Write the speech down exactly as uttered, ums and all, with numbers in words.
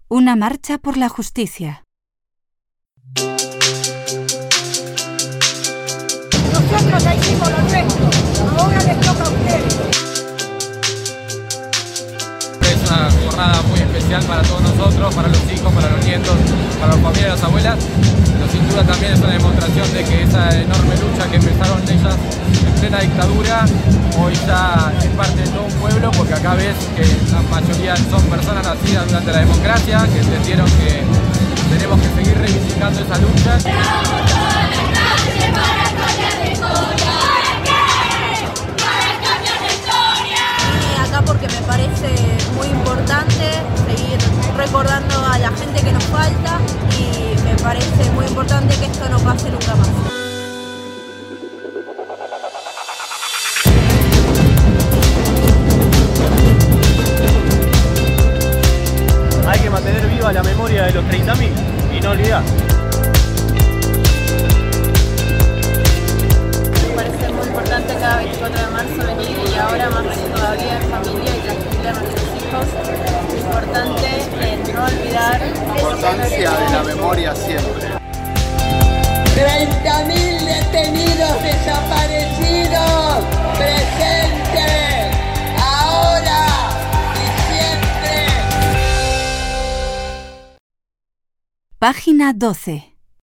Una marcha por la justicia. Nosotros ya hicimos lo nuestro, ahora les toca a ustedes. Es una jornada muy especial para todos nosotros, para los hijos, para los nietos, para las familias y las abuelas. Pero sin duda también es una demostración de que esa enorme lucha que empezaron ellas en plena dictadura, hoy ya es parte de todo un pueblo, porque acá ves que la mayoría son personas nacidas durante la democracia, que entendieron que tenemos que seguir reivindicando esa lucha. Porque me parece muy importante seguir recordando a la gente que nos falta y me parece muy importante que esto no pase nunca más. Hay que mantener viva la memoria de los treinta mil y no olvidar. Me parece muy importante cada veinticuatro de marzo venir y ahora más todavía en familia y transmitir a nuestros hijos. Es importante eh, no olvidar la importancia de la memoria siempre. treinta mil detenidos desaparecidos, presentes, ahora y siempre. Página doce.